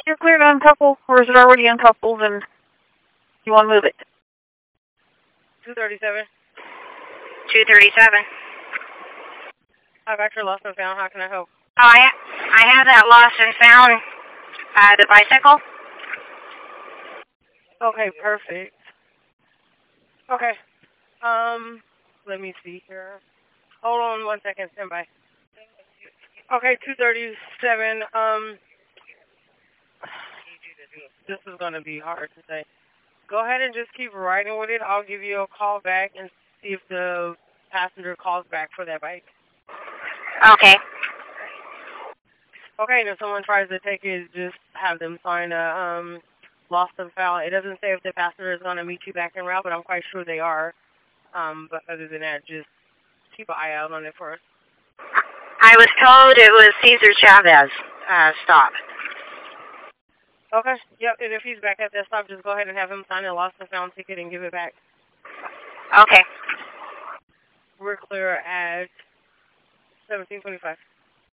You're clear to uncouple, or is it already uncoupled and you want to move it? 237. 237. I got your lost and found. How can I help? Oh, I have that lost and found, the bicycle. Okay, perfect. Okay. Let me see here. Hold on 1 second. Stand by. Okay, 237. This is going to be hard to say. Go ahead and just keep riding with it. I'll give you a call back and see if the passenger calls back for that bike. Okay. Okay, and if someone tries to take it, just have them sign a lost and found. It doesn't say if the passenger is going to meet you back en route, but I'm quite sure they are. But other than that, just keep an eye out on it for us. I was told it was Cesar Chavez stop. Okay, yep, and if he's back at that stop, just go ahead and have him sign a lost and found ticket and give it back. Okay. We're clear at 1725.